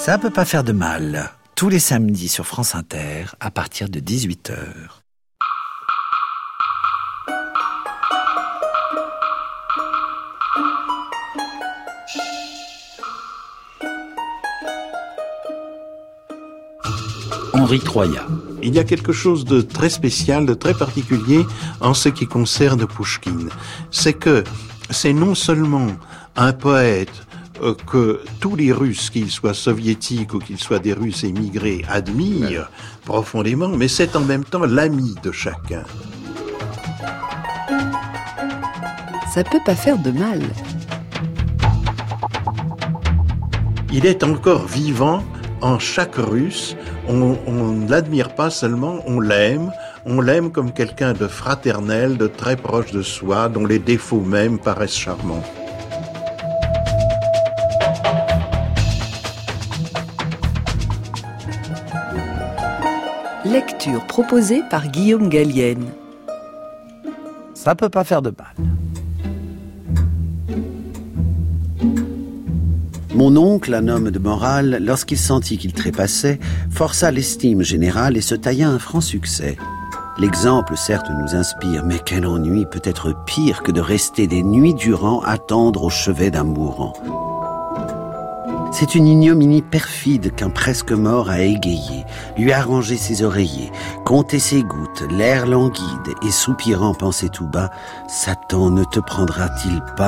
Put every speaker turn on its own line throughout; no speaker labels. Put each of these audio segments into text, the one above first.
Ça peut pas faire de mal. Tous les samedis sur France Inter, à partir de 18h. Henri Troyat.
Il y a quelque chose de très spécial, de très particulier en ce qui concerne Pouchkine. C'est que c'est non seulement un poète que tous les Russes, qu'ils soient soviétiques ou qu'ils soient des Russes émigrés, admirent profondément, mais c'est en même temps l'ami de chacun.
Ça peut pas faire de mal.
Il est encore vivant en chaque Russe. On ne l'admire pas seulement, on l'aime comme quelqu'un de fraternel, de très proche de soi, dont les défauts même paraissent charmants.
Lecture proposée par Guillaume Gallienne.
Ça peut pas faire de mal.
Mon oncle, un homme de morale, lorsqu'il sentit qu'il trépassait, força l'estime générale et se tailla un franc succès. L'exemple, certes, nous inspire, mais quel ennui peut être pire que de rester des nuits durant attendre au chevet d'un mourant. C'est une ignominie perfide qu'un presque mort a égayé, lui arrangé ses oreillers, compté ses gouttes, l'air languide et soupirant pensait tout bas « Satan ne te prendra-t-il pas ?»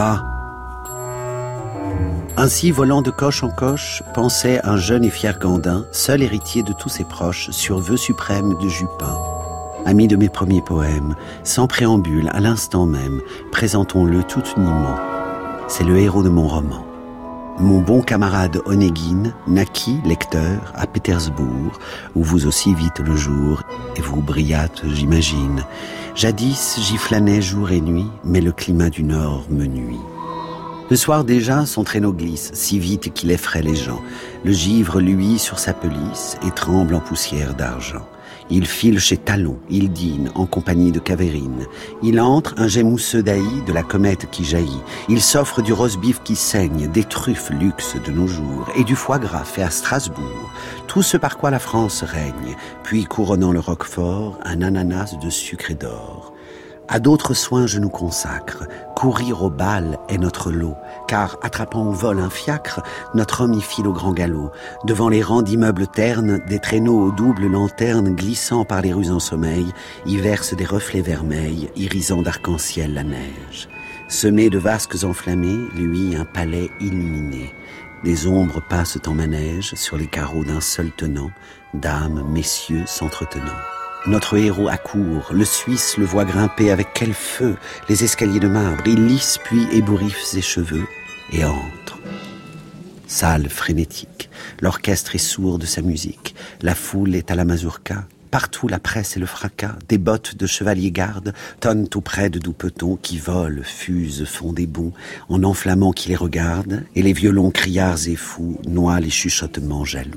Ainsi, volant de coche en coche, pensait un jeune et fier Gandin, seul héritier de tous ses proches, sur vœu suprême de Jupin. Ami de mes premiers poèmes, sans préambule, à l'instant même, présentons-le tout uniment. C'est le héros de mon roman. Mon bon camarade Onéguine naquit, lecteur, à Pétersbourg, où vous aussi vîtes le jour, et vous brillâtes, j'imagine. Jadis, j'y flânais jour et nuit, mais le climat du Nord me nuit. Le soir déjà, son traîneau glisse, si vite qu'il effraie les gens. Le givre luit sur sa pelisse et tremble en poussière d'argent. Il file chez Talon, il dîne en compagnie de Cavérine. Il entre, un jet mousseux d'Aï, de la comète qui jaillit. Il s'offre du roast-beef qui saigne, des truffes luxe de nos jours, et du foie gras fait à Strasbourg. Tout ce par quoi la France règne, puis couronnant le roquefort, un ananas de sucre et d'or. À d'autres soins je nous consacre. Courir au bal est notre lot, car, attrapant au vol un fiacre, notre homme y file au grand galop. Devant les rangs d'immeubles ternes, des traîneaux aux doubles lanternes glissant par les rues en sommeil, y versent des reflets vermeils, irisant d'arc-en-ciel la neige. Semé de vasques enflammées, lui, un palais illuminé. Des ombres passent en manège sur les carreaux d'un seul tenant, dames, messieurs s'entretenant. Notre héros accourt, le Suisse le voit grimper avec quel feu les escaliers de marbre, il lisse puis ébouriffe ses cheveux et entre. Salle frénétique, l'orchestre est sourd de sa musique, la foule est à la mazurka, partout la presse et le fracas, des bottes de chevalier garde tonnent auprès de doux petons qui volent, fusent, font des bonds, en enflammant qui les regardent, et les violons criards et fous noient les chuchotements jaloux.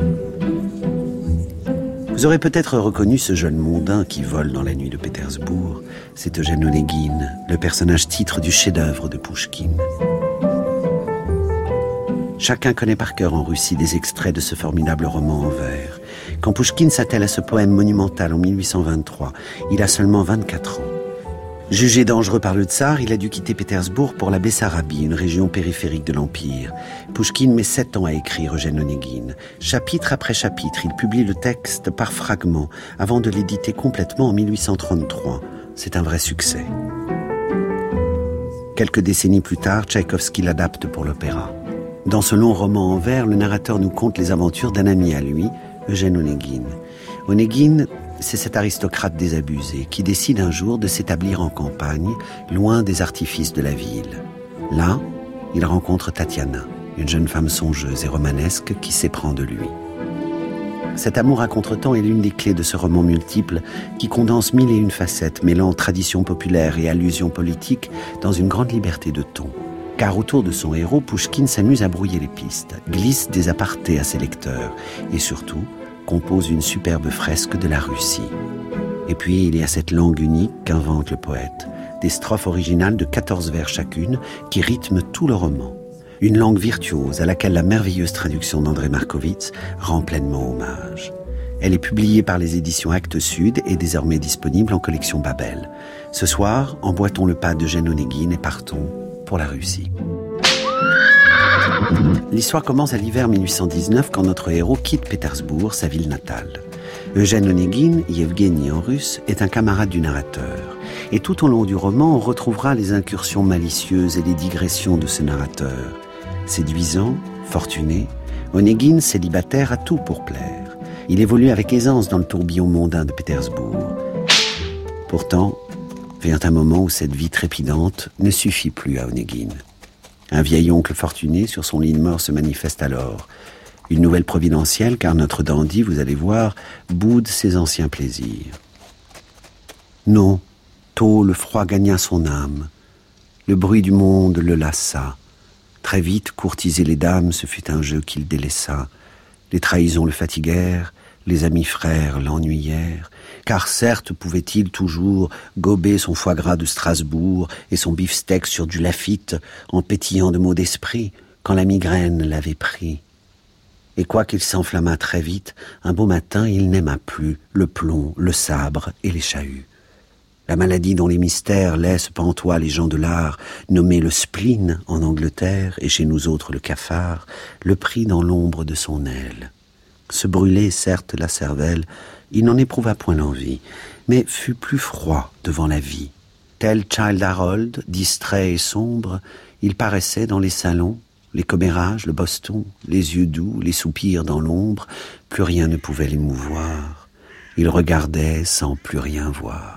Vous aurez peut-être reconnu ce jeune mondain qui vole dans la nuit de Pétersbourg. C'est Eugène Onéguine, le personnage titre du chef-d'œuvre de Pouchkine. Chacun connaît par cœur en Russie des extraits de ce formidable roman en vers. Quand Pouchkine s'attelle à ce poème monumental en 1823, il a seulement 24 ans. Jugé dangereux par le tsar, il a dû quitter Pétersbourg pour la Bessarabie, une région périphérique de l'Empire. Pouchkine met 7 ans à écrire Eugène Onéguine. Chapitre après chapitre, il publie le texte par fragments, avant de l'éditer complètement en 1833. C'est un vrai succès. Quelques décennies plus tard, Tchaïkovski l'adapte pour l'opéra. Dans ce long roman en vers, le narrateur nous conte les aventures d'un ami à lui, Eugène Onéguine. Onéguine, c'est cet aristocrate désabusé qui décide un jour de s'établir en campagne, loin des artifices de la ville. Là, il rencontre Tatiana, une jeune femme songeuse et romanesque qui s'éprend de lui. Cet amour à contretemps est l'une des clés de ce roman multiple qui condense 1001 facettes, mêlant tradition populaire et allusions politiques dans une grande liberté de ton. Car autour de son héros, Pouchkine s'amuse à brouiller les pistes, glisse des apartés à ses lecteurs et surtout compose une superbe fresque de la Russie. Et puis il y a cette langue unique qu'invente le poète, des strophes originales de 14 vers chacune qui rythment tout le roman. Une langue virtuose à laquelle la merveilleuse traduction d'André Markovits rend pleinement hommage. Elle est publiée par les éditions Actes Sud et désormais disponible en collection Babel. Ce soir, emboîtons le pas d'Eugène Onegin et partons pour la Russie. L'histoire commence à l'hiver 1819 quand notre héros quitte Pétersbourg, sa ville natale. Eugène Onegin, Yevgeny en russe, est un camarade du narrateur. Et tout au long du roman, on retrouvera les incursions malicieuses et les digressions de ce narrateur. Séduisant, fortuné, Onegin, célibataire, a tout pour plaire. Il évolue avec aisance dans le tourbillon mondain de Pétersbourg. Pourtant, vient un moment où cette vie trépidante ne suffit plus à Onegin. Un vieil oncle fortuné sur son lit de mort se manifeste alors. Une nouvelle providentielle, car notre dandy, vous allez voir, boude ses anciens plaisirs. Non, tôt le froid gagna son âme. Le bruit du monde le lassa. Très vite, courtiser les dames, ce fut un jeu qu'il délaissa. Les trahisons le fatiguèrent, les amis frères l'ennuyèrent, car certes pouvait-il toujours gober son foie gras de Strasbourg et son beefsteak sur du Lafitte en pétillant de mots d'esprit quand la migraine l'avait pris. Et quoiqu'il s'enflammât très vite, un beau matin il n'aima plus le plomb, le sabre et les chahuts. La maladie dont les mystères laissent pantois les gens de l'art, nommé le spleen en Angleterre et chez nous autres le cafard, le prit dans l'ombre de son aile. Se brûler, certes, la cervelle, il n'en éprouva point l'envie, mais fut plus froid devant la vie. Tel Childe Harold, distrait et sombre, il paraissait dans les salons, les commérages, le boston, les yeux doux, les soupirs dans l'ombre, plus rien ne pouvait l'émouvoir. Il regardait sans plus rien voir.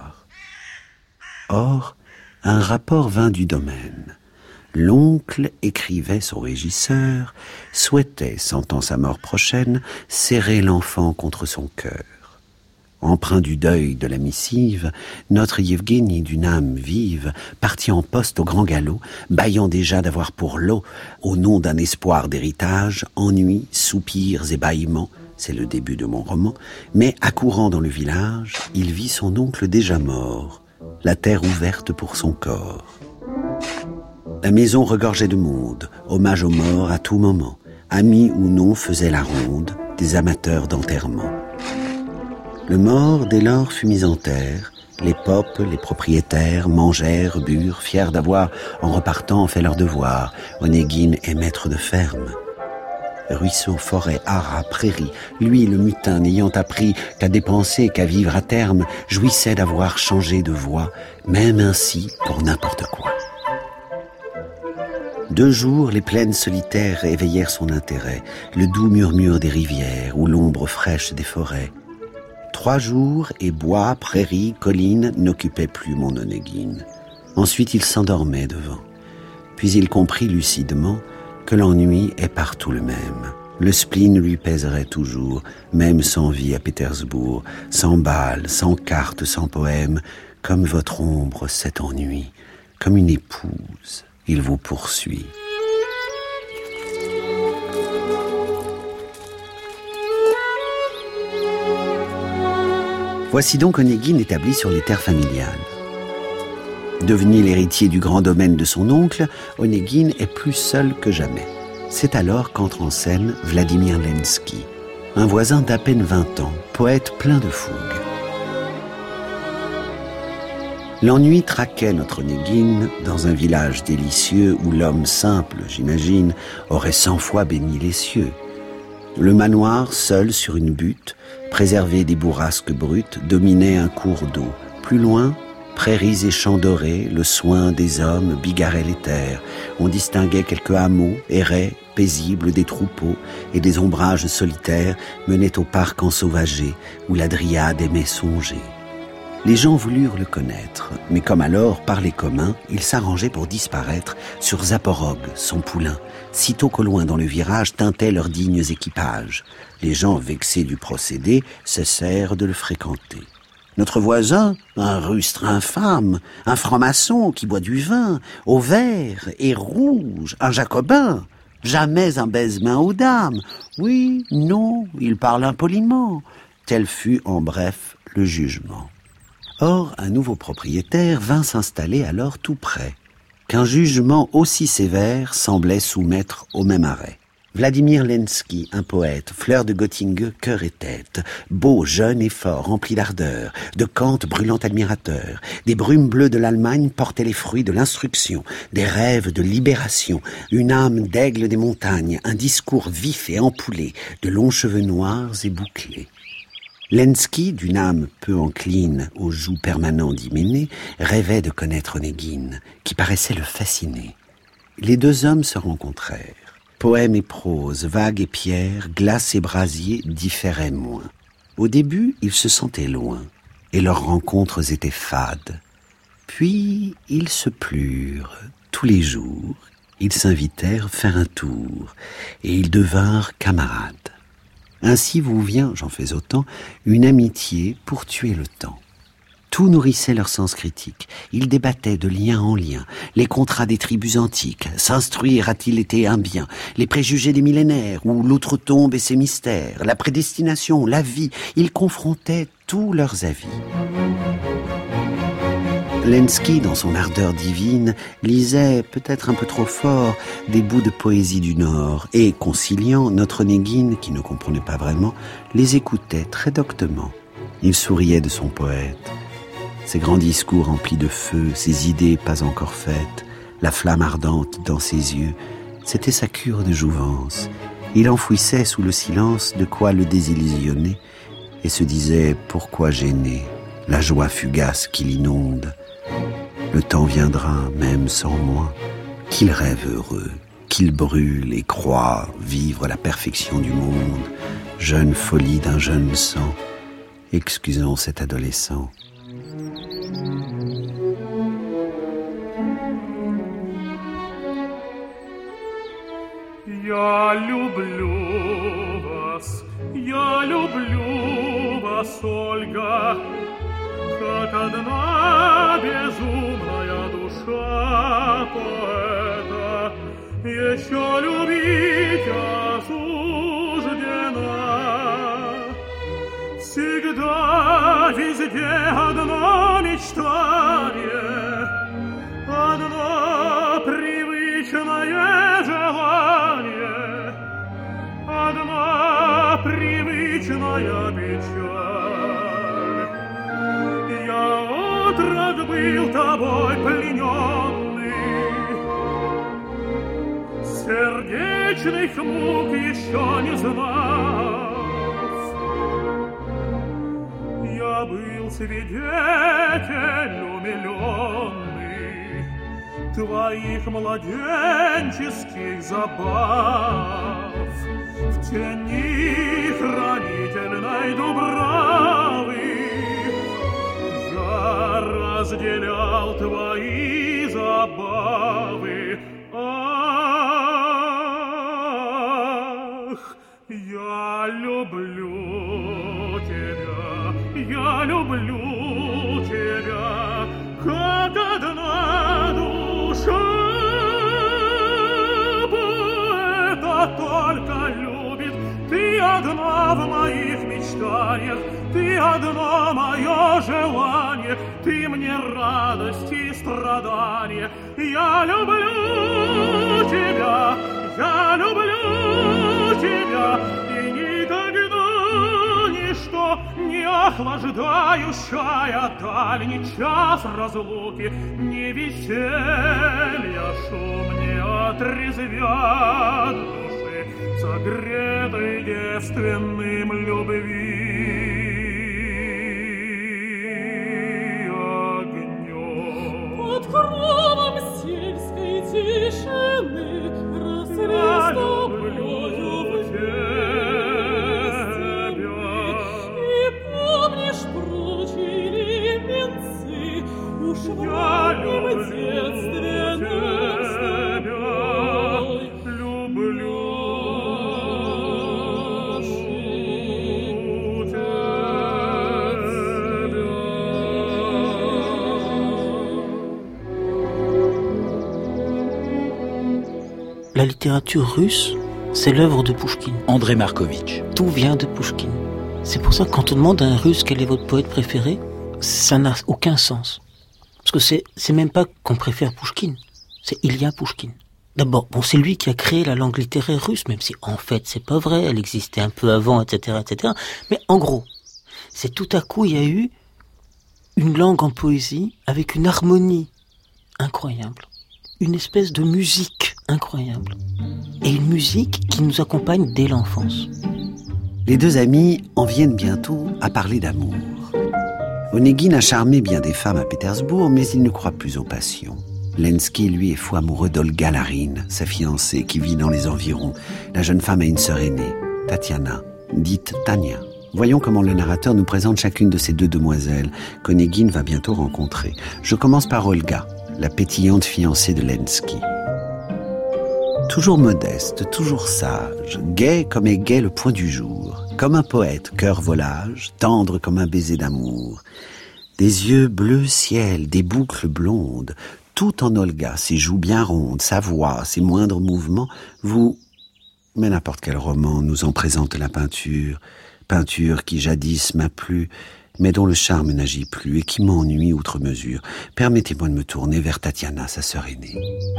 Or, un rapport vint du domaine. L'oncle, écrivait son régisseur, souhaitait, sentant sa mort prochaine, serrer l'enfant contre son cœur. Empreint du deuil de la missive, notre Yevgeny, d'une âme vive, partit en poste au grand galop, bâillant déjà d'avoir pour lot, au nom d'un espoir d'héritage, ennui, soupirs et bâillements, c'est le début de mon roman, mais accourant dans le village, il vit son oncle déjà mort, la terre ouverte pour son corps. La maison regorgeait de monde, hommage aux morts à tout moment, amis ou non faisaient la ronde, des amateurs d'enterrement. Le mort, dès lors, fut mis en terre, les popes, les propriétaires, mangèrent, burent, fiers d'avoir, en repartant, fait leur devoir. Onegin est maître de ferme. Ruisseaux, forêts, haras, prairies, lui, le mutin, n'ayant appris qu'à dépenser, qu'à vivre à terme, jouissait d'avoir changé de voie, même ainsi pour n'importe quoi. 2 jours, les plaines solitaires éveillèrent son intérêt, le doux murmure des rivières ou l'ombre fraîche des forêts. 3 jours, et bois, prairies, collines n'occupaient plus mon Onegin. Ensuite, il s'endormait devant. Puis il comprit lucidement que l'ennui est partout le même. Le spleen lui pèserait toujours, même sans vie à Pétersbourg, sans bal, sans carte, sans poème, comme votre ombre cet ennui, comme une épouse, il vous poursuit. Voici donc Onegin établi sur les terres familiales. Devenu l'héritier du grand domaine de son oncle, Onegin est plus seul que jamais. C'est alors qu'entre en scène Vladimir Lenski, un voisin d'à peine 20 ans, poète plein de fougue. L'ennui traquait notre Onegin dans un village délicieux où l'homme simple, j'imagine, aurait 100 fois béni les cieux. Le manoir, seul sur une butte, préservé des bourrasques brutes, dominait un cours d'eau. Plus loin, prairies et champs dorés, le soin des hommes bigarrait les terres. On distinguait quelques hameaux, erraient, paisibles, des troupeaux, et des ombrages solitaires menaient au parc ensauvagé, où la dryade aimait songer. Les gens voulurent le connaître, mais comme alors, par les communs, il s'arrangeait pour disparaître sur Zaporog, son poulain, sitôt qu'au loin dans le virage tintaient leurs dignes équipages. Les gens, vexés du procédé, cessèrent de le fréquenter. Notre voisin, un rustre infâme, un franc-maçon qui boit du vin, au vert et rouge, un jacobin, jamais un baise-main aux dames. Oui, non, il parle impoliment. Tel fut, en bref, le jugement. Or, un nouveau propriétaire vint s'installer alors tout près. qu'un jugement aussi sévère semblait soumettre au même arrêt. Vladimir Lenski, un poète, fleur de Göttingen, cœur et tête, beau, jeune et fort, rempli d'ardeur, de Kant brûlant admirateur, des brumes bleues de l'Allemagne portaient les fruits de l'instruction, des rêves de libération, une âme d'aigle des montagnes, un discours vif et ampoulé, de longs cheveux noirs et bouclés. Lenski, d'une âme peu encline aux joues permanents d'Hyménée, rêvait de connaître Onégine, qui paraissait le fasciner. Les deux hommes se rencontrèrent. Poème et prose, vague et pierre, glace et brasier différaient moins. Au début, ils se sentaient loin, et leurs rencontres étaient fades. Puis, ils se plurent. Tous les jours, ils s'invitèrent faire un tour, et ils devinrent camarades. Ainsi vous vient, j'en fais autant, une amitié pour tuer le temps. Tout nourrissait leur sens critique. Ils débattaient de lien en lien, les contrats des tribus antiques. S'instruire a-t-il été un bien? Les préjugés des millénaires, ou l'outre-tombe et ses mystères, la prédestination, la vie. Ils confrontaient tous leurs avis. Lenski, dans son ardeur divine, lisait, peut-être un peu trop fort, des bouts de poésie du Nord, et, conciliant, notre Onégine, qui ne comprenait pas vraiment, les écoutait très doctement. Il souriait de son poète. Ses grands discours remplis de feu, ses idées pas encore faites, la flamme ardente dans ses yeux, c'était sa cure de jouvence. Il enfouissait sous le silence de quoi le désillusionner et se disait « Pourquoi gêner la joie fugace qui l'inonde? Le temps viendra, même sans moi, qu'il rêve heureux, qu'il brûle et croit vivre la perfection du monde, jeune folie d'un jeune sang. Excusons cet adolescent. »
Я люблю вас, Ольга, как одна безумная душа поэта, еще любить осуждена. Всегда, везде одно мечтание, одно привычное желание, одна привычная печаль. Я отрок был тобой плененный, сердечных мук еще не знав. Я был свидетель умиленный твоих младенческих забав. В тени хранительной дубравы я разделял твои забавы. Ах, я люблю тебя, я люблю тебя, как одна душа поэта только любит. Ты одна в моих мечтаниях, ты одно мое желание, ты мне радость и страдание. Я люблю тебя, я люблю тебя, и никогда ничто не охлаждающая даль, ни час разлуки, ни веселья шум не отрезвят души, согретой девственным любви огнем.
Под кровом сельской тишины расцветом
я люблю тебя, люблю тебя.
La littérature russe, c'est l'œuvre de Pouchkine.
André Markovitch.
Tout vient de Pouchkine. C'est pour ça que quand on demande à un Russe quel est votre poète préféré, ça n'a aucun sens. Parce que c'est même pas qu'on préfère Pouchkine. c'est Ilya Pouchkine. D'abord, c'est lui qui a créé la langue littéraire russe, même si en fait c'est pas vrai, elle existait un peu avant, etc., etc. Mais en gros, c'est tout à coup il y a eu une langue en poésie avec une harmonie incroyable, une espèce de musique incroyable, et une musique qui nous accompagne dès l'enfance.
Les deux amis en viennent bientôt à parler d'amour. Onegin a charmé bien des femmes à Pétersbourg, mais il ne croit plus aux passions. Lenski, lui, est fou amoureux d'Olga Larine, sa fiancée, qui vit dans les environs. La jeune femme a une sœur aînée, Tatiana, dite Tania. Voyons comment le narrateur nous présente chacune de ces deux demoiselles qu'Onegin va bientôt rencontrer. Je commence par Olga, la pétillante fiancée de Lenski. Toujours modeste, toujours sage, gaie comme est gai le point du jour, comme un poète, cœur volage, tendre comme un baiser d'amour. Des yeux bleu ciel, des boucles blondes, tout en Olga, ses joues bien rondes, sa voix, ses moindres mouvements, mais n'importe quel roman nous en présente la peinture qui jadis m'a plu, mais dont le charme n'agit plus et qui m'ennuie outre mesure. Permettez-moi de me tourner vers Tatiana, sa sœur aînée.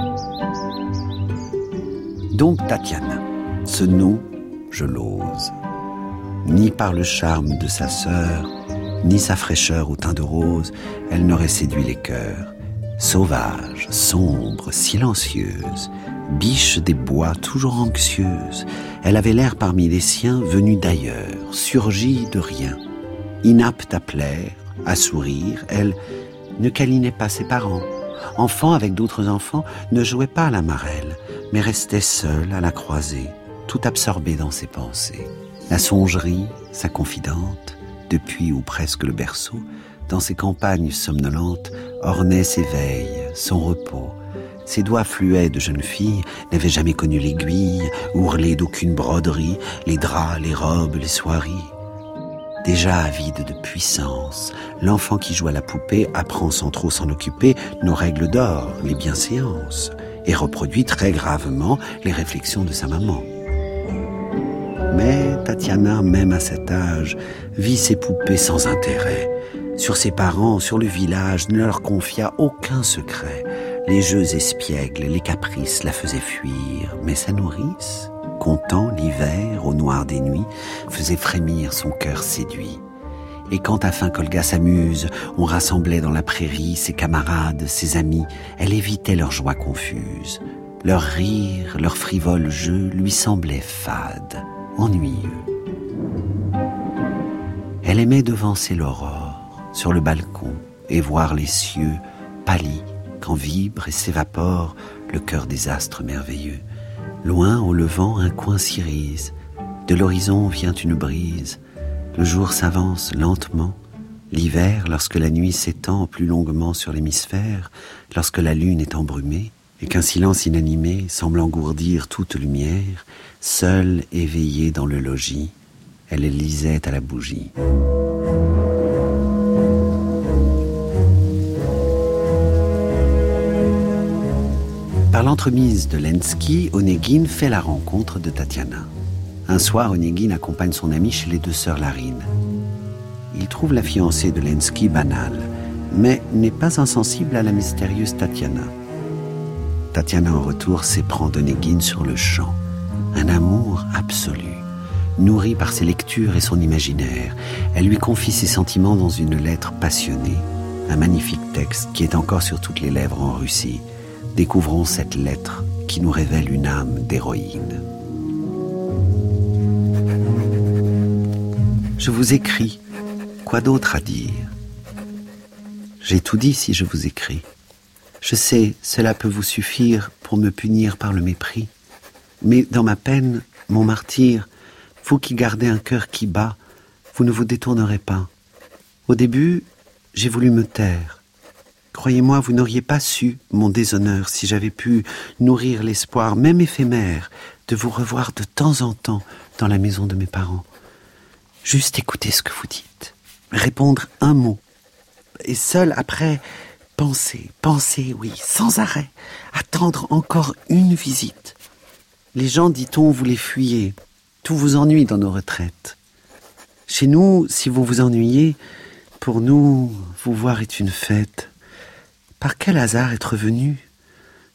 Donc Tatiana, ce nom, je l'ose. Ni par le charme de sa sœur, ni sa fraîcheur au teint de rose, elle n'aurait séduit les cœurs. Sauvage, sombre, silencieuse, biche des bois, toujours anxieuse, elle avait l'air parmi les siens venue d'ailleurs, surgie de rien. Inapte à plaire, à sourire, elle ne câlinait pas ses parents. Enfant avec d'autres enfants, ne jouait pas à la marelle, mais restait seule à la croisée, tout absorbée dans ses pensées. La songerie, sa confidente, depuis ou presque le berceau, dans ses campagnes somnolentes, ornait ses veilles, son repos. Ses doigts fluets de jeune fille n'avaient jamais connu l'aiguille, ourlé d'aucune broderie, les draps, les robes, les soieries. Déjà avide de puissance, l'enfant qui joue à la poupée apprend sans trop s'en occuper nos règles d'or, les bienséances, et reproduit très gravement les réflexions de sa maman. Mais Tatiana, même à cet âge, vit ses poupées sans intérêt. Sur ses parents, sur le village, ne leur confia aucun secret. Les jeux espiègles, les caprices la faisaient fuir. Mais sa nourrice, comptant l'hiver au noir des nuits, faisait frémir son cœur séduit. Et quand, afin qu'Olga s'amuse, on rassemblait dans la prairie ses camarades, ses amis, elle évitait leur joie confuse. Leur rire, leur frivole jeu lui semblait fade, ennuyeux. Elle aimait devancer l'aurore sur le balcon et voir les cieux pâlis quand vibre et s'évapore le cœur des astres merveilleux. Loin au levant un coin s'irise, de l'horizon vient une brise, le jour s'avance lentement, l'hiver lorsque la nuit s'étend plus longuement sur l'hémisphère, lorsque la lune est embrumée et qu'un silence inanimé semble engourdir toute lumière, seule éveillée dans le logis, elle lisait à la bougie. Par l'entremise de Lenski, Onegin fait la rencontre de Tatiana. Un soir, Onegin accompagne son ami chez les deux sœurs Larine. Il trouve la fiancée de Lenski banale, mais n'est pas insensible à la mystérieuse Tatiana. Tatiana, en retour, s'éprend d'Onegin sur le champ. Un amour absolu, nourri par ses lectures et son imaginaire. Elle lui confie ses sentiments dans une lettre passionnée, un magnifique texte qui est encore sur toutes les lèvres en Russie. Découvrons cette lettre qui nous révèle une âme d'héroïne. Je vous écris. Quoi d'autre à dire? J'ai tout dit si je vous écris. Je sais, cela peut vous suffire pour me punir par le mépris. Mais dans ma peine, mon martyr, vous qui gardez un cœur qui bat, vous ne vous détournerez pas. Au début, j'ai voulu me taire. Croyez-moi, vous n'auriez pas su mon déshonneur si j'avais pu nourrir l'espoir, même éphémère, de vous revoir de temps en temps dans la maison de mes parents. Juste écouter ce que vous dites, répondre un mot, et seul après, penser, oui, sans arrêt, attendre encore une visite. Les gens, dit-on, vous les fuyez, tout vous ennuie dans nos retraites. Chez nous, si vous vous ennuyez, pour nous, vous voir est une fête. Par quel hasard être venu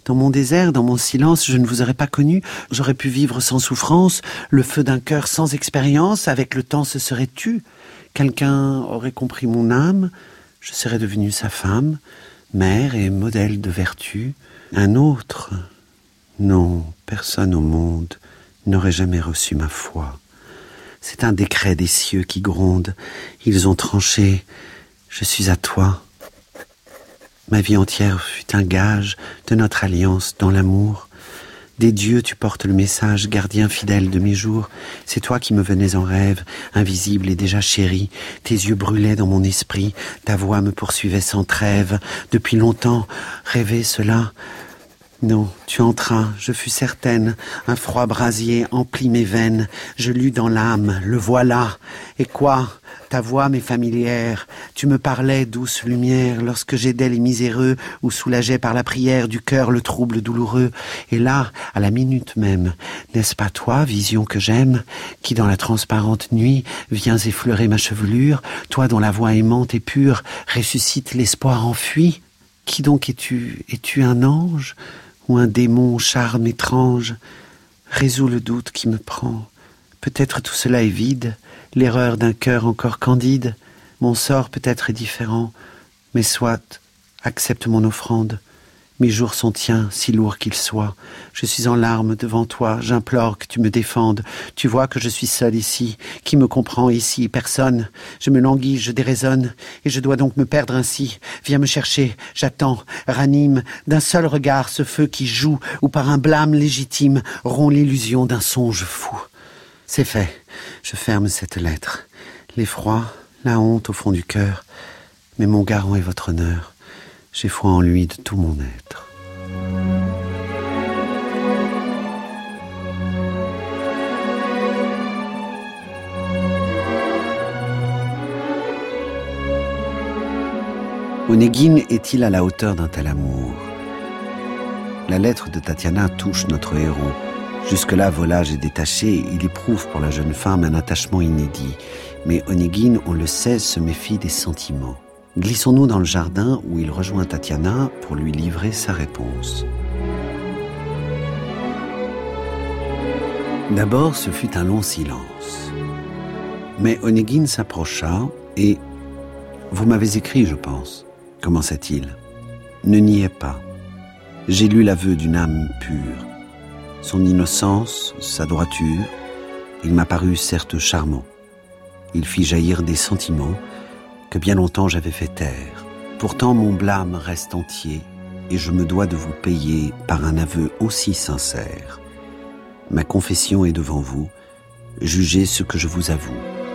Dans mon désert, dans mon silence, je ne vous aurais pas connu. J'aurais pu vivre sans souffrance, le feu d'un cœur sans expérience. Avec le temps, se serait tu. Quelqu'un aurait compris mon âme. Je serais devenue sa femme, mère et modèle de vertu. Un autre, non, personne au monde n'aurait jamais reçu ma foi. C'est un décret des cieux qui gronde. Ils ont tranché. Je suis à toi. Ma vie entière fut un gage de notre alliance dans l'amour. Des dieux, tu portes le message, gardien fidèle de mes jours. C'est toi qui me venais en rêve, invisible et déjà chéri. Tes yeux brûlaient dans mon esprit, ta voix me poursuivait sans trêve. Depuis longtemps, rêver cela. Non, tu entras, je fus certaine. Un froid brasier emplit mes veines. Je lus dans l'âme, le voilà. Et quoi ? Ta voix m'est familière. Tu me parlais, douce lumière, lorsque j'aidais les miséreux ou soulageais par la prière du cœur le trouble douloureux. Et là, à la minute même, n'est-ce pas toi, vision que j'aime, qui dans la transparente nuit viens effleurer ma chevelure, toi dont la voix aimante et pure ressuscite l'espoir enfui? Qui donc es-tu? Es-tu un ange ou un démon au charme étrange? Résous le doute qui me prend. Peut-être tout cela est vide, l'erreur d'un cœur encore candide. Mon sort peut-être est différent, mais soit, accepte mon offrande. Mes jours sont tiens, si lourds qu'ils soient. Je suis en larmes devant toi, j'implore que tu me défendes. Tu vois que je suis seul ici, qui me comprend ici? Personne. Je me languis, je déraisonne, et je dois donc me perdre ainsi. Viens me chercher, j'attends, ranime d'un seul regard ce feu qui joue, ou par un blâme légitime rompt l'illusion d'un songe fou. C'est fait, je ferme cette lettre. L'effroi, la honte au fond du cœur, mais mon garant est votre honneur. J'ai foi en lui de tout mon être. Onéguine est-il à la hauteur d'un tel amour? La lettre de Tatiana touche notre héros. Jusque-là, volage et détaché, il éprouve pour la jeune femme un attachement inédit. Mais Onéguine, on le sait, se méfie des sentiments. Glissons-nous dans le jardin où il rejoint Tatiana pour lui livrer sa réponse. D'abord, ce fut un long silence. Mais Onéguine s'approcha et... « Vous m'avez écrit, je pense. » commença-t-il. « Ne niez pas. J'ai lu l'aveu d'une âme pure. Son innocence, sa droiture, il m'a paru certes charmant. Il fit jaillir des sentiments que bien longtemps j'avais fait taire. Pourtant mon blâme reste entier et je me dois de vous payer par un aveu aussi sincère. Ma confession est devant vous, jugez ce que je vous avoue.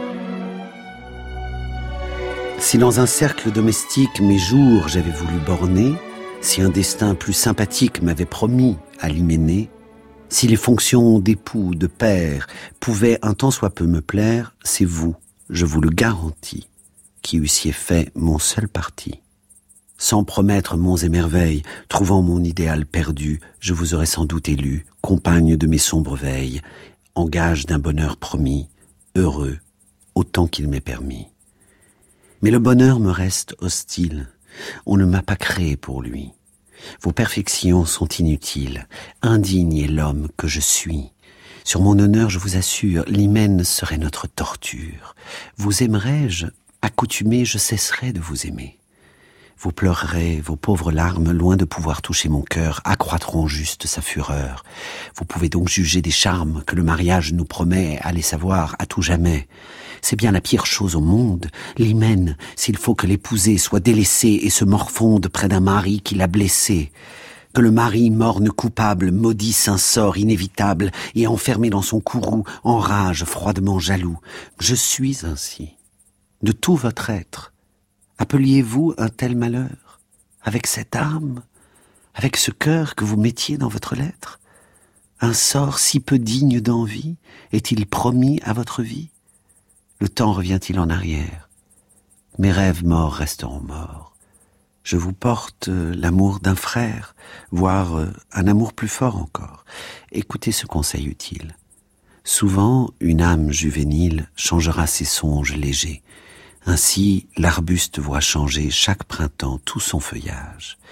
Si dans un cercle domestique mes jours j'avais voulu borner, si un destin plus sympathique m'avait promis à l'hyménée, si les fonctions d'époux, de père pouvaient un tant soit peu me plaire, c'est vous, je vous le garantis, qui eussiez fait mon seul parti. Sans promettre monts et merveilles, trouvant mon idéal perdu, je vous aurais sans doute élu, compagne de mes sombres veilles, en gage d'un bonheur promis, heureux, autant qu'il m'est permis. Mais le bonheur me reste hostile, on ne m'a pas créé pour lui. Vos perfections sont inutiles, indigne est l'homme que je suis. Sur mon honneur, je vous assure, l'hymen serait notre torture. Vous aimerais-je, accoutumé, je cesserai de vous aimer. Vous pleurerez, vos pauvres larmes, loin de pouvoir toucher mon cœur, accroîtront juste sa fureur. Vous pouvez donc juger des charmes que le mariage nous promet, allez savoir, à tout jamais. C'est bien la pire chose au monde, l'hymen, s'il faut que l'épousée soit délaissée et se morfonde près d'un mari qui l'a blessée. Que le mari morne coupable maudisse un sort inévitable et enfermé dans son courroux, enrage froidement jaloux. Je suis ainsi. De tout votre être, appeliez-vous un tel malheur? Avec cette âme? Avec ce cœur que vous mettiez dans votre lettre? Un sort si peu digne d'envie est-il promis à votre vie? Le temps revient-il en arrière? Mes rêves morts resteront morts. Je vous porte l'amour d'un frère, voire un amour plus fort encore. Écoutez ce conseil utile. Souvent, une âme juvénile changera ses songes légers. Ainsi, l'arbuste voit changer chaque printemps tout son feuillage.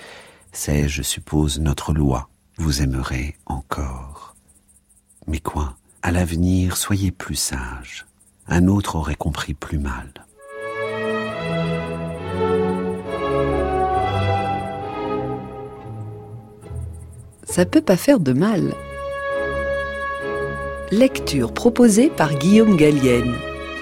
C'est, je suppose, notre loi. Vous aimerez encore. Mais quoi? À l'avenir, soyez plus sages. Un autre aurait compris plus mal.
Ça peut pas faire de mal. Lecture proposée par Guillaume Gallienne.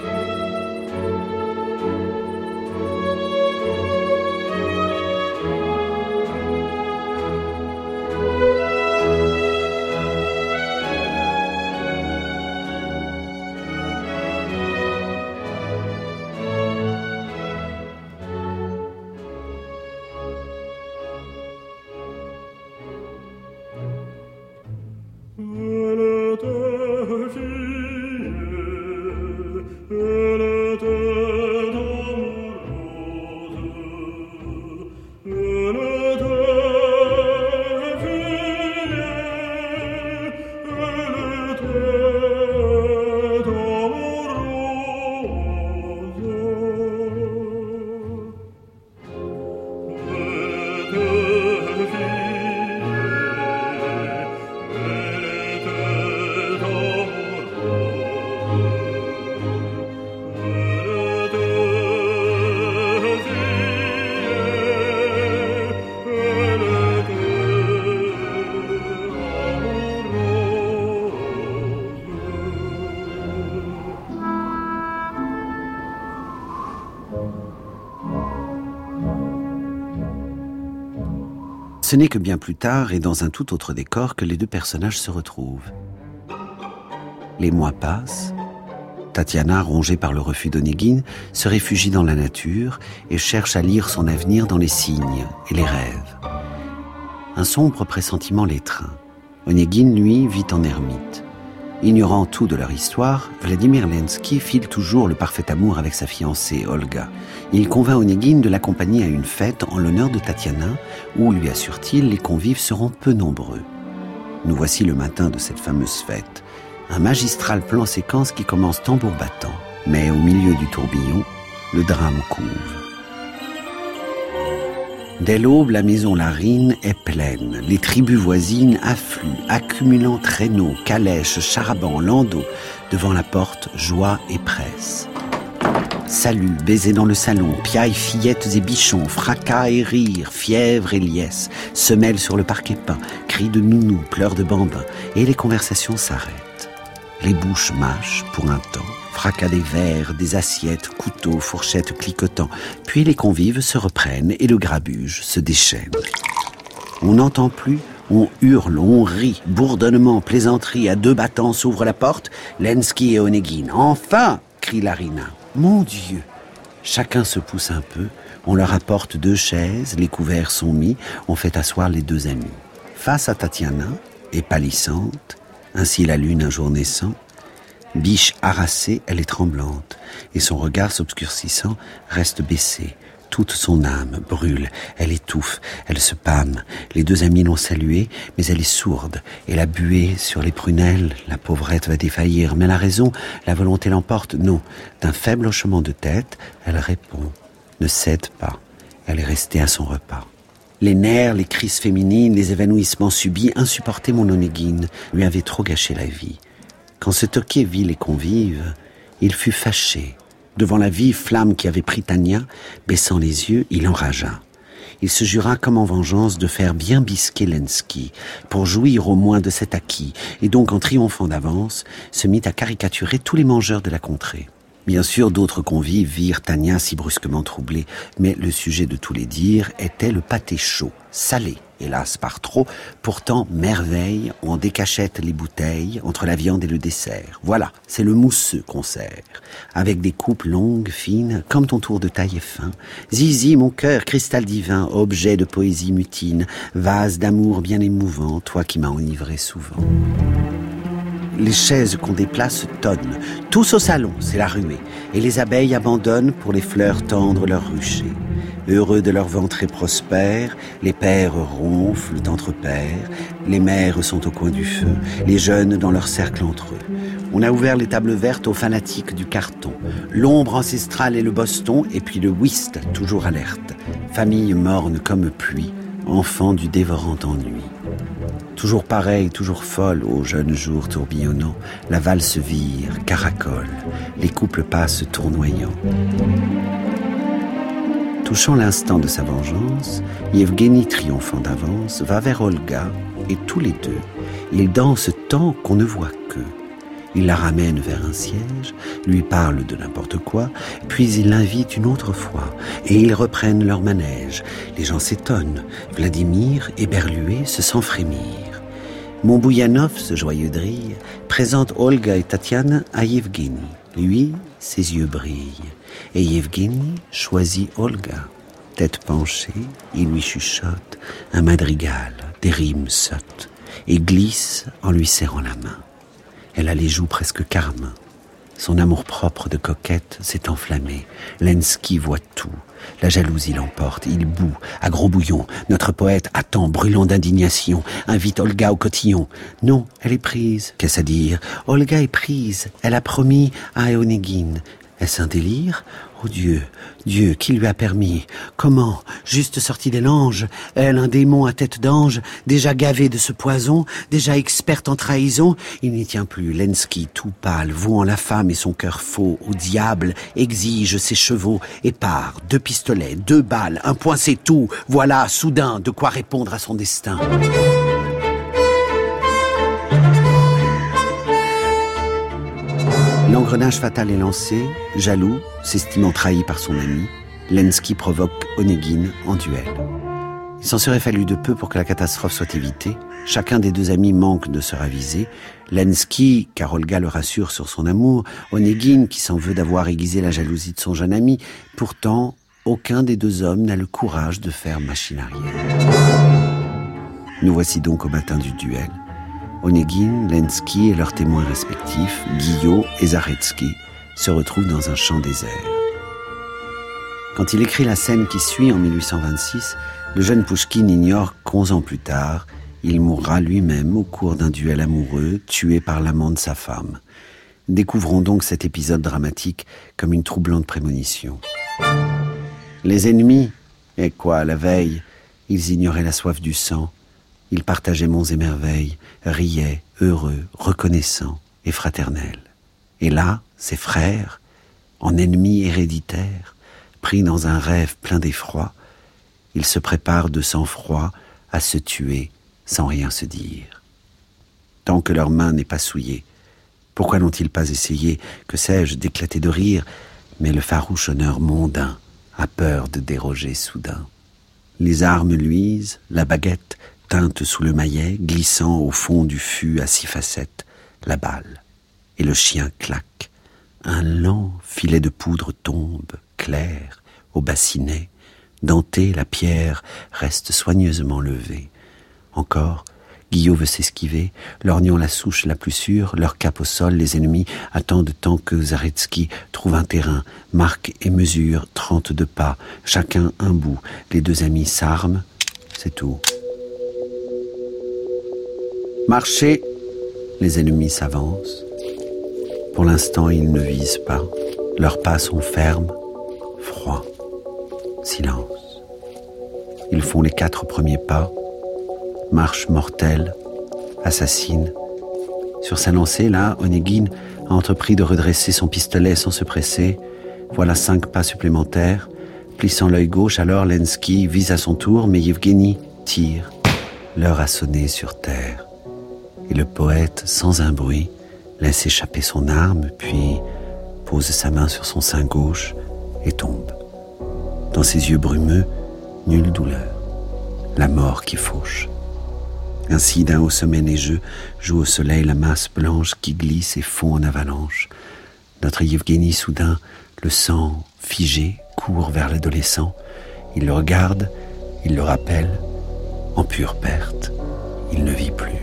Ce n'est que bien plus tard et dans un tout autre décor que les deux personnages se retrouvent. Les mois passent. Tatiana, rongée par le refus d'Onéguine, se réfugie dans la nature et cherche à lire son avenir dans les signes et les rêves. Un sombre pressentiment l'étreint. Onéguine, lui, vit en ermite. Ignorant tout de leur histoire, Vladimir Lenski file toujours le parfait amour avec sa fiancée, Olga. Il convainc Onéguine de l'accompagner à une fête en l'honneur de Tatiana, où, lui assure-t-il, les convives seront peu nombreux. Nous voici le matin de cette fameuse fête. Un magistral plan séquence qui commence tambour battant. Mais au milieu du tourbillon, le drame couve. Dès l'aube, la maison Larine est pleine. Les tribus voisines affluent, accumulant traîneaux, calèches, char-à-bancs, landaux. Devant la porte, joie et presse. Salut, baisers dans le salon, piailles, fillettes et bichons, fracas et rires, fièvre et liesse, semelles sur le parquet peint, cris de nounous, pleurs de bambins, et les conversations s'arrêtent. Les bouches mâchent pour un temps, fracas des verres, des assiettes, couteaux, fourchettes cliquetant, puis les convives se reprennent et le grabuge se déchaîne. On n'entend plus, on hurle, on rit, bourdonnement, plaisanterie, à deux battants s'ouvre la porte, Lenski et Onéguine. « Enfin !» crie Larina. « Mon Dieu !» Chacun se pousse un peu, on leur apporte 2 chaises, les couverts sont mis, on fait asseoir les 2 amis. Face à Tatiana, et pâlissante, ainsi la lune un jour naissant, biche harassée, elle est tremblante, et son regard s'obscurcissant reste baissé. Toute son âme brûle, elle étouffe, elle se pâme. Les 2 amis l'ont saluée, mais elle est sourde, et la buée sur les prunelles, la pauvrette va défaillir. Mais la raison, la volonté l'emporte, non. D'un faible hochement de tête, elle répond, ne cède pas, elle est restée à son repas. Les nerfs, les crises féminines, les évanouissements subis, insupportés mon Onéguine, lui avaient trop gâché la vie. Quand ce toqué vit les convives, il fut fâché. Devant la vive flamme qui avait pris Tania, baissant les yeux, il enragea. Il se jura comme en vengeance de faire bien bisquer Lenski, pour jouir au moins de cet acquis, et donc en triomphant d'avance, se mit à caricaturer tous les mangeurs de la contrée. Bien sûr, d'autres convives virent Tania si brusquement troublée, mais le sujet de tous les dires était le pâté chaud, salé, hélas par trop, pourtant merveille, on décachette les bouteilles entre la viande et le dessert. Voilà, c'est le mousseux qu'on sert, avec des coupes longues, fines, comme ton tour de taille est fin. Zizi, mon cœur, cristal divin, objet de poésie mutine, vase d'amour bien émouvant, toi qui m'as enivré souvent. Les chaises qu'on déplace tonnent. Tous au salon, c'est la ruée. Et les abeilles abandonnent pour les fleurs tendre leur rucher. Heureux de leur ventre et prospères, les pères ronflent entre pères, les mères sont au coin du feu, les jeunes dans leur cercle entre eux. On a ouvert les tables vertes aux fanatiques du carton. L'ombre ancestrale et le boston, et puis le whist, toujours alerte. Famille morne comme pluie, enfant du dévorant ennui. Toujours pareille, toujours folle, aux jeunes jours tourbillonnants, la valse vire, caracole, les couples passent tournoyants. Touchant l'instant de sa vengeance, Yevgeny, triomphant d'avance, va vers Olga, et tous les deux, ils dansent tant qu'on ne voit qu'eux. Il la ramène vers un siège, lui parle de n'importe quoi, puis il l'invite une autre fois, et ils reprennent leur manège. Les gens s'étonnent. Vladimir, éberlué, se sent frémir. Montbouyanov, ce joyeux drille, présente Olga et Tatiana à Yevgeny. Lui, ses yeux brillent. Et Yevgeny choisit Olga. Tête penchée, il lui chuchote un madrigal, des rimes sottes, et glisse en lui serrant la main. Elle a les joues presque carmin. Son amour-propre de coquette s'est enflammé. Lenski voit tout. La jalousie l'emporte. Il bout, à gros bouillon. Notre poète attend, brûlant d'indignation. Invite Olga au cotillon. Non, elle est prise. Qu'est-ce à dire? Olga est prise. Elle a promis à Onegin. Est-ce un délire? Oh Dieu, Dieu, qui lui a permis? Comment? Juste sortie des langes, elle, un démon à tête d'ange, déjà gavé de ce poison, déjà experte en trahison, il n'y tient plus. Lenski, tout pâle, vouant la femme et son cœur faux au diable, exige ses chevaux et part. 2 pistolets, 2 balles, un point c'est tout. Voilà, soudain, de quoi répondre à son destin. L'engrenage fatal est lancé, jaloux, s'estimant trahi par son ami, Lenski provoque Onegin en duel. Il s'en serait fallu de peu pour que la catastrophe soit évitée. Chacun des 2 amis manque de se raviser. Lenski, car Olga le rassure sur son amour, Onegin, qui s'en veut d'avoir aiguisé la jalousie de son jeune ami. Pourtant, aucun des 2 hommes n'a le courage de faire machine arrière. Nous voici donc au matin du duel. Onegin, Lenski et leurs témoins respectifs, Guillot et Zaretsky, se retrouvent dans un champ désert. Quand il écrit la scène qui suit en 1826, le jeune Pouchkine ignore qu'11 ans plus tard, il mourra lui-même au cours d'un duel amoureux, tué par l'amant de sa femme. Découvrons donc cet épisode dramatique comme une troublante prémonition. Les ennemis, et quoi, la veille, ils ignoraient la soif du sang. Ils partageaient monts et merveilles, riaient, heureux, reconnaissants et fraternels. Et là, ses frères, en ennemis héréditaires, pris dans un rêve plein d'effroi, ils se préparent de sang-froid à se tuer sans rien se dire. Tant que leur main n'est pas souillée, pourquoi n'ont-ils pas essayé, que sais-je, d'éclater de rire, mais le farouche honneur mondain a peur de déroger soudain. Les armes luisent, la baguette teinte sous le maillet, glissant au fond du fût à 6 facettes, la balle. Et le chien claque. Un lent filet de poudre tombe, clair, au bassinet. Denté, la pierre reste soigneusement levée. Encore, Guillot veut s'esquiver, lorgnant la souche la plus sûre, leur cap au sol, les ennemis attendent tant que Zaretsky trouve un terrain, marque et mesure 32 pas, chacun un bout. Les 2 amis s'arment, c'est tout. Marchez, les ennemis s'avancent. Pour l'instant, ils ne visent pas. Leurs pas sont fermes, froids. Silence. Ils font les 4 premiers pas. Marche mortelle, assassine. Sur sa lancée, là, Onegin a entrepris de redresser son pistolet sans se presser. Voilà 5 pas supplémentaires. Plissant l'œil gauche, alors Lenski vise à son tour, mais Yevgeny tire. L'heure a sonné sur terre. Et le poète, sans un bruit, laisse échapper son arme, puis pose sa main sur son sein gauche et tombe. Dans ses yeux brumeux, nulle douleur. La mort qui fauche. Ainsi, d'un haut sommet neigeux, joue au soleil la masse blanche qui glisse et fond en avalanche. Notre Yevgeny, soudain, le sang figé, court vers l'adolescent. Il le regarde, il le rappelle. En pure perte, il ne vit plus.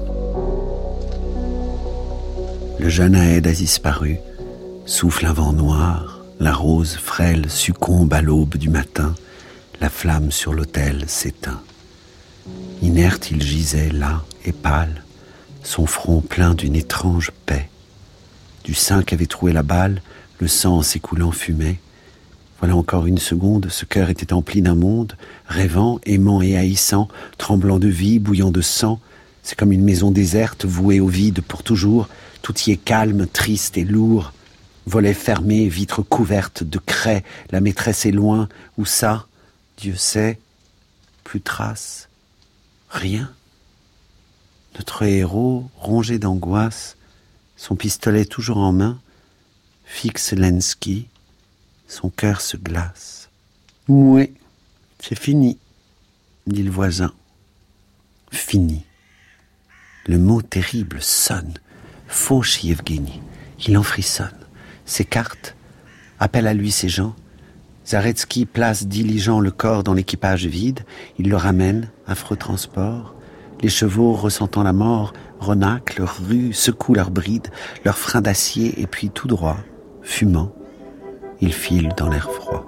Le jeune Aède a disparu, souffle un vent noir, la rose frêle succombe à l'aube du matin, la flamme sur l'autel s'éteint. Inerte, il gisait là et pâle, son front plein d'une étrange paix. Du sein qu'avait troué la balle, le sang en s'écoulant fumait. Voilà encore une seconde, ce cœur était empli d'un monde, rêvant, aimant et haïssant, tremblant de vie, bouillant de sang. C'est comme une maison déserte, vouée au vide pour toujours. Tout y est calme, triste et lourd. Volets fermés, vitres couvertes de craie. La maîtresse est loin. Où ça? Dieu sait. Plus trace. Rien. Notre héros, rongé d'angoisse, son pistolet toujours en main, fixe Lenski. Son cœur se glace. « Oui, c'est fini », dit le voisin. Fini. Le mot terrible sonne, fauche Yevgeny. Il en frissonne. S'écarte, appelle à lui ses gens. Zaretsky place diligent le corps dans l'équipage vide. Il le ramène, affreux transport. Les chevaux, ressentant la mort, renaclent, ruent, secouent leurs brides, leurs freins d'acier, et puis tout droit, fumant, ils filent dans l'air froid.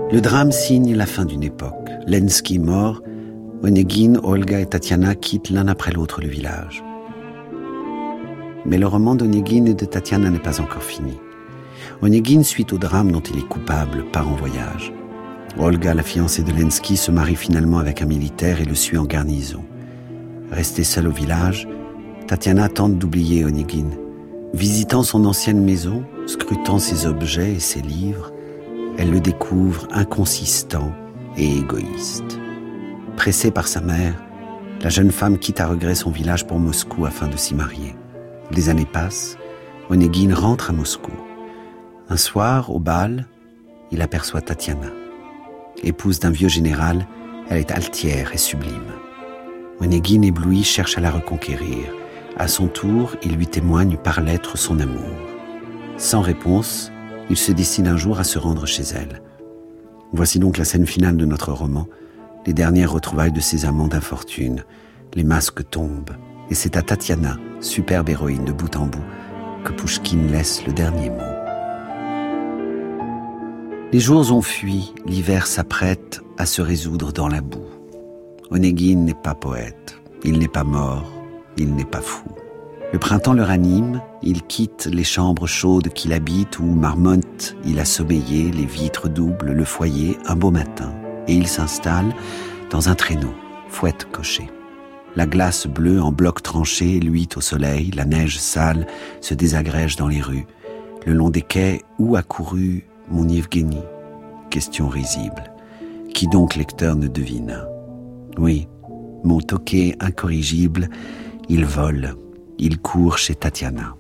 Le drame signe la fin d'une époque. Lenski mort, Onegin, Olga et Tatiana quittent l'un après l'autre le village. Mais le roman d'Onegin et de Tatiana n'est pas encore fini. Onegin, suite au drame dont il est coupable, part en voyage. Olga, la fiancée de Lenski, se marie finalement avec un militaire et le suit en garnison. Restée seule au village, Tatiana tente d'oublier Onegin. Visitant son ancienne maison, scrutant ses objets et ses livres, elle le découvre inconsistant et égoïste. Pressée par sa mère, la jeune femme quitte à regret son village pour Moscou afin de s'y marier. Les années passent, Onegin rentre à Moscou. Un soir, au bal, il aperçoit Tatiana. Épouse d'un vieux général, elle est altière et sublime. Onegin, ébloui, cherche à la reconquérir. À son tour, il lui témoigne par lettres son amour. Sans réponse, il se décide un jour à se rendre chez elle. Voici donc la scène finale de notre roman, les dernières retrouvailles de ses amants d'infortune. Les masques tombent, et c'est à Tatiana, superbe héroïne de bout en bout, que Pouchkine laisse le dernier mot. Les jours ont fui, l'hiver s'apprête à se résoudre dans la boue. Onegin n'est pas poète, il n'est pas mort, il n'est pas fou. Le printemps le ranime, il quitte les chambres chaudes qu'il habite où marmonne il a sommeillé, les vitres doubles, le foyer, un beau matin. Et il s'installe dans un traîneau, fouette cochée. La glace bleue en blocs tranchés luit au soleil, la neige sale se désagrège dans les rues. Le long des quais, où a couru mon Yevgeny? Question risible. Qui donc lecteur ne devina? Oui, mon toqué incorrigible, il vole, il court chez Tatiana.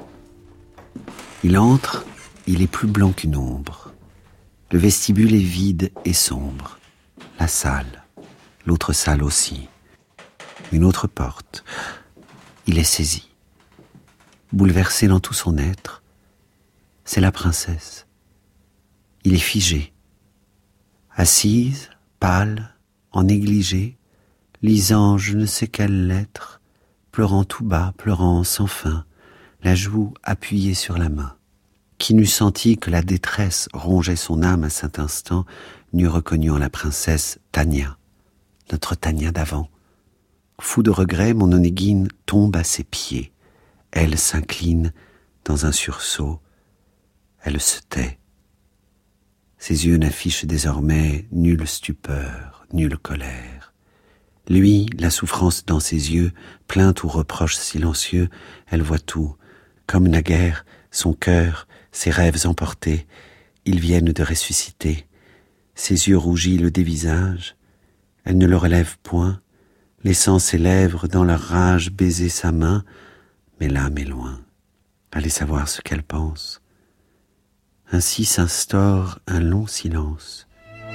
Il entre, il est plus blanc qu'une ombre. Le vestibule est vide et sombre. La salle, l'autre salle aussi. Une autre porte. Il est saisi. Bouleversé dans tout son être, c'est la princesse. Il est figé. Assise, pâle, en négligé, lisant je ne sais quelle lettre, pleurant tout bas, pleurant sans fin, la joue appuyée sur la main. Qui n'eût senti que la détresse rongeait son âme à cet instant, n'eût reconnu en la princesse Tania, notre Tania d'avant. Fou de regret, mon Onegin tombe à ses pieds. Elle s'incline dans un sursaut. Elle se tait. Ses yeux n'affichent désormais nulle stupeur, nulle colère. Lui, la souffrance dans ses yeux, plainte ou reproche silencieux, elle voit tout. Comme naguère, son cœur, ses rêves emportés, ils viennent de ressusciter. Ses yeux rougis le dévisagent. Elle ne le relève point, laissant ses lèvres dans leur rage baiser sa main, mais l'âme est loin. Allez savoir ce qu'elle pense. Ainsi s'instaure un long silence.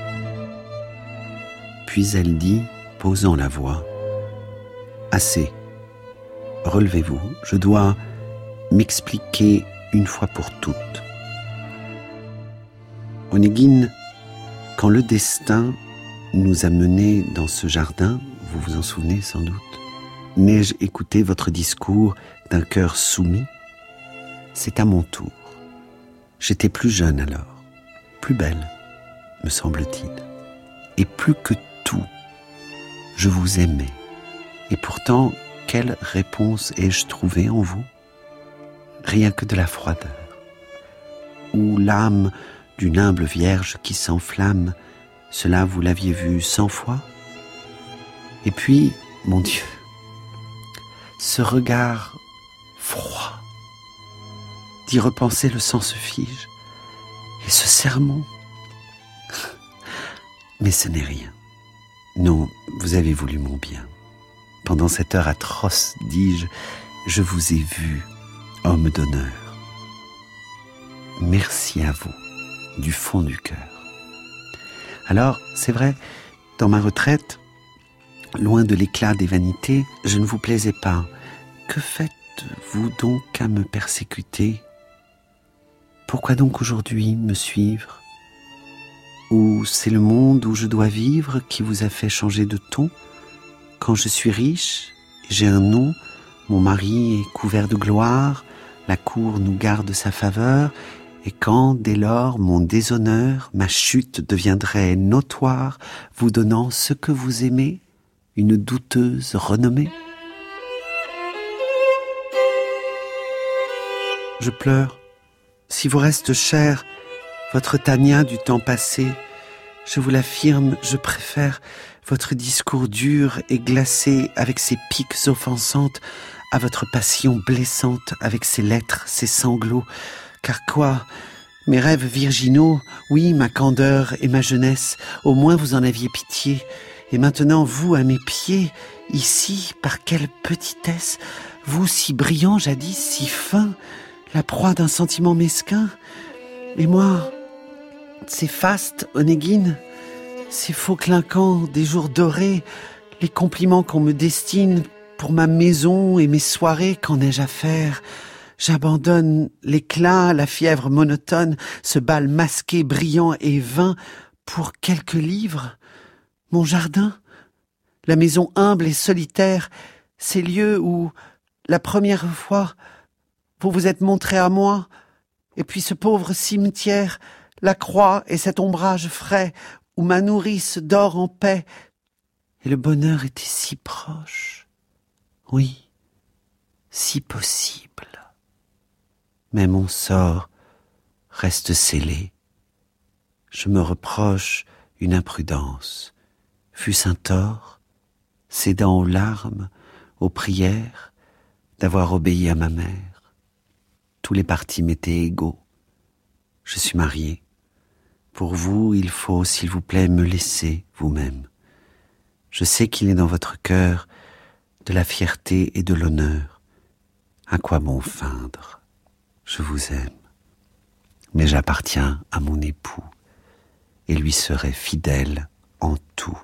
Puis elle dit, posant la voix, « Assez, relevez-vous, je dois m'expliquer une fois pour toutes. » Onegin, quand le destin nous a menés dans ce jardin, vous vous en souvenez sans doute, n'ai-je écouté votre discours d'un cœur soumis? C'est à mon tour. J'étais plus jeune alors, plus belle, me semble-t-il. Et plus que tout, je vous aimais. Et pourtant, quelle réponse ai-je trouvée en vous? Rien que de la froideur. Ou l'âme d'une humble vierge qui s'enflamme, cela vous l'aviez vu 100 fois? Et puis, mon Dieu, ce regard froid, d'y repenser le sang se fige, et ce sermon, mais ce n'est rien. Non, vous avez voulu mon bien. Pendant cette heure atroce, dis-je, je vous ai vu, homme d'honneur. Merci à vous, du fond du cœur. Alors, c'est vrai, dans ma retraite, loin de l'éclat des vanités, je ne vous plaisais pas. Que faites-vous donc à me persécuter? Pourquoi donc aujourd'hui me suivre? Ou c'est le monde où je dois vivre qui vous a fait changer de ton? Quand je suis riche, j'ai un nom, mon mari est couvert de gloire, la cour nous garde sa faveur, Et quand, dès lors, mon déshonneur, ma chute deviendrait notoire, vous donnant ce que vous aimez, une douteuse renommée? Je pleure. Si vous reste cher, votre Tania du temps passé, je vous l'affirme, je préfère votre discours dur et glacé avec ses piques offensantes à votre passion blessante avec ses lettres, ses sanglots. Car quoi? Mes rêves virginaux, oui, ma candeur et ma jeunesse, au moins vous en aviez pitié. Et maintenant, vous, à mes pieds, ici, par quelle petitesse, vous si brillant jadis, si fin, la proie d'un sentiment mesquin. Et moi, ces fastes, Onégine, ces faux clinquants des jours dorés, les compliments qu'on me destine pour ma maison et mes soirées, qu'en ai-je à faire? J'abandonne l'éclat, la fièvre monotone, ce bal masqué, brillant et vain, pour quelques livres. Mon jardin, la maison humble et solitaire, ces lieux où, la première fois, vous vous êtes montré à moi, et puis ce pauvre cimetière, la croix et cet ombrage frais, où ma nourrice dort en paix, et le bonheur était si proche, oui, si possible. Mais mon sort reste scellé. Je me reproche une imprudence, fût-ce un tort, cédant aux larmes, aux prières, d'avoir obéi à ma mère. Tous les partis m'étaient égaux. Je suis marié. Pour vous, il faut, s'il vous plaît, me laisser vous-même. Je sais qu'il est dans votre cœur de la fierté et de l'honneur. À quoi bon feindre? Je vous aime, mais j'appartiens à mon époux et lui serai fidèle en tout.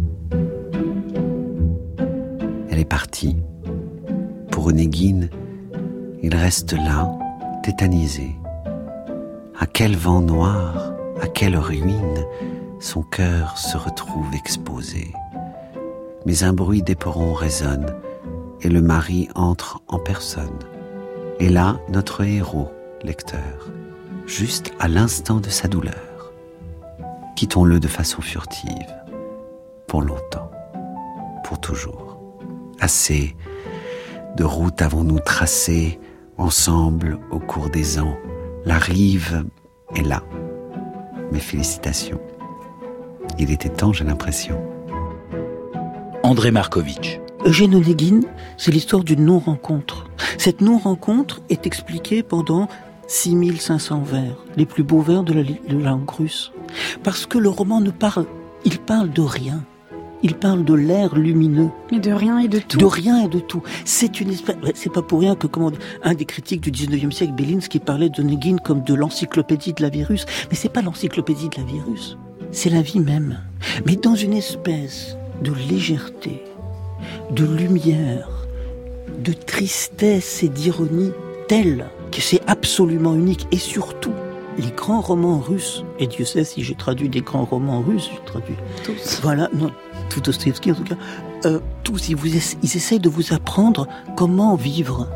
Elle est partie. Pour Onégine, il reste là, tétanisé. À quel vent noir, à quelle ruine son cœur se retrouve exposé. Mais un bruit d'éperon résonne et le mari entre en personne. Et là, notre héros, lecteur, juste à l'instant de sa douleur. Quittons-le de façon furtive, pour longtemps, pour toujours. Assez de routes avons-nous tracées, ensemble, au cours des ans. La rive est là. Mes félicitations. Il était temps, j'ai l'impression.
André Markovitch.
Eugène Onégine, c'est l'histoire d'une non-rencontre. Cette non-rencontre est expliquée pendant 6500 vers, les plus beaux vers de la langue russe. Parce que le roman il parle de rien. Il parle de l'air lumineux.
Mais de rien et de tout.
De rien et de tout. C'est pas pour rien que, un des critiques du 19e siècle, Belinsky, parlait d'Onégine comme de l'encyclopédie de la vie russe. Mais c'est pas l'encyclopédie de la vie russe. C'est la vie même. Mais dans une espèce de légèreté, de lumière, de tristesse et d'ironie telle que c'est absolument unique. Et surtout, les grands romans russes, et Dieu sait si j'ai traduit des grands romans russes, j'ai traduit tous. Voilà, non, tout Dostoïevski en tout cas, tous, ils essayent de vous apprendre comment vivre.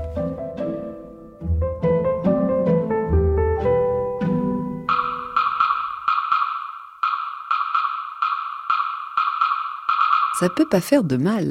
Ça peut pas faire de mal.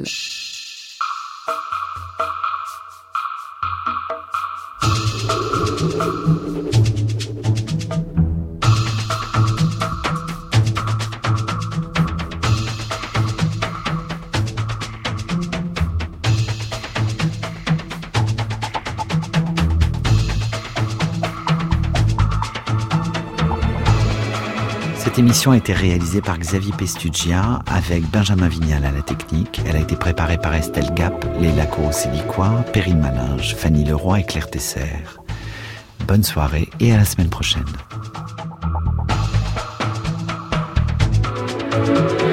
Cette émission a été réalisée par Xavier Pestugia avec Benjamin Vignal à la technique. Elle a été préparée par Estelle Gap, Léla Corot-Sélicois, Perrine Malinge, Fanny Leroy et Claire Tesser. Bonne soirée et à la semaine prochaine.